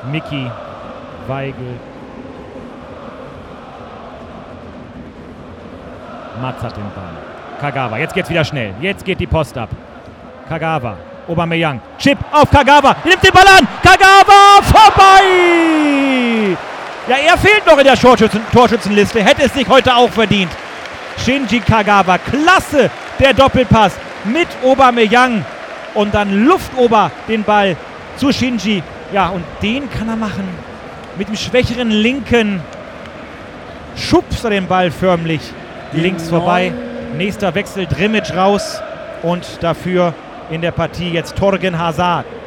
Mickey, Weigl. Mats hat den Ball. Kagawa, jetzt geht's wieder schnell. Jetzt geht die Post ab. Kagawa, Aubameyang. Chip auf Kagawa. Nimmt den Ball an. Kagawa, vorbei! Ja, er fehlt noch in der Torschützenliste. Hätte es sich heute auch verdient. Shinji Kagawa, klasse der Doppelpass mit Aubameyang. Und dann Luftober den Ball zu Shinji. Ja, und den kann er machen. Mit dem schwächeren Linken schubst er den Ball förmlich links vorbei. Nächster Wechsel, Drimic raus. Und dafür in der Partie jetzt Torgen Hazard.